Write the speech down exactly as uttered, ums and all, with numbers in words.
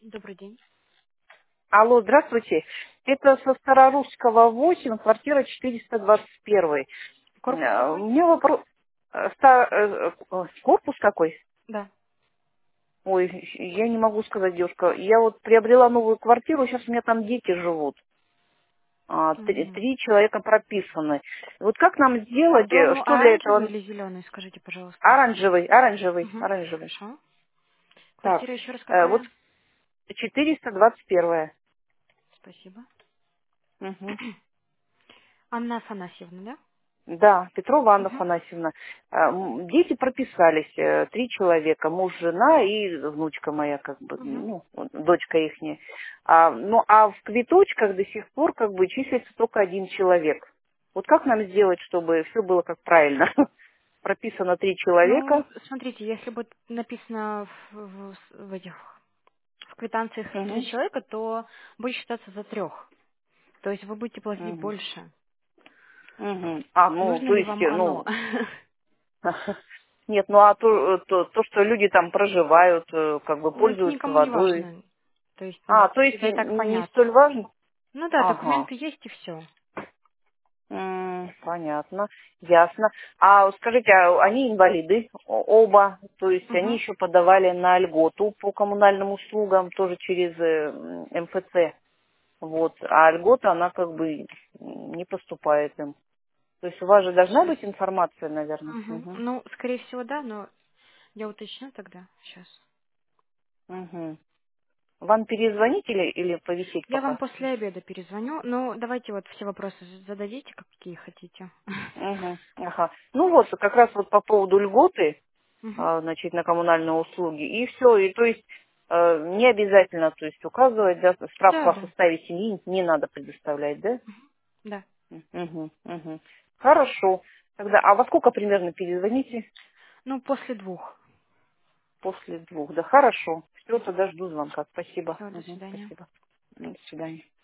Добрый день. Алло, здравствуйте. Это со Старорусского восемь, квартира четыреста двадцать один. Корпус Э, У какой? меня вопрос. э, ста- э, э, Корпус какой? Да. Ой, я не могу сказать, девушка. Я вот приобрела новую квартиру, сейчас у меня там дети живут. А, Три, Мгм. три человека прописаны. Вот как нам А сделать, э, дом что для оранжевый этого? или зеленый, скажите, пожалуйста. Оранжевый, оранжевый, Угу. оранжевый. Хорошо. Так, Квартира еще раз э, вот какая? четыреста двадцать один. Спасибо. Угу. Анна Афанасьевна, Да, Петрова да? Анна Угу. Афанасьевна. А, м, Дети прописались, э, три человека, муж, жена и внучка моя, как бы, Угу. ну, вот, дочка ихняя. А, ну, а в квиточках до сих пор как бы числится только один человек. Вот как нам сделать, чтобы все было как правильно? Прописано три Ну, человека. смотрите, если будет написано в, в- в этих в квитанциях три Мгм, человека, то будет считаться за трех. То есть вы будете платить мгм, больше. мгм. А, ну, Нужно то ли есть, вам э, оно? ну, нет, ну а то, то, то, что люди там проживают, э, как бы Ну, это пользуются никому не водой. важно. То есть, ну, А, то есть всегда и так не понятно. столь важно? Ну да, Ага. документы есть и все. М, понятно, ясно. А вот скажите, а они инвалиды о- оба, то есть они Угу. еще подавали на льготу по коммунальным услугам тоже через э, м, эм эф цэ, вот, а льгота она как бы не поступает им. То есть у вас же должна Сейчас. быть информация, наверное. Угу. Угу. Ну, скорее всего, да, но я уточню тогда. Сейчас. Угу. Вам перезвонить или, или повисеть Я вам пока? после обеда перезвоню. Ну, давайте вот все вопросы зададите, какие хотите. Угу. Ага. Ну вот, как раз вот по поводу льготы, Угу. а, значит, на коммунальные услуги. И все. И то есть э, не обязательно, то есть указывать, да, Да, справку о да, составе семьи не надо предоставлять, да? да. Угу, угу. Хорошо. Тогда, а во сколько примерно перезвоните? Ну, после двух. После двух. Да, хорошо. Все, тогда жду звонка. Спасибо. Все, до Мгм, свидания. спасибо. До свидания.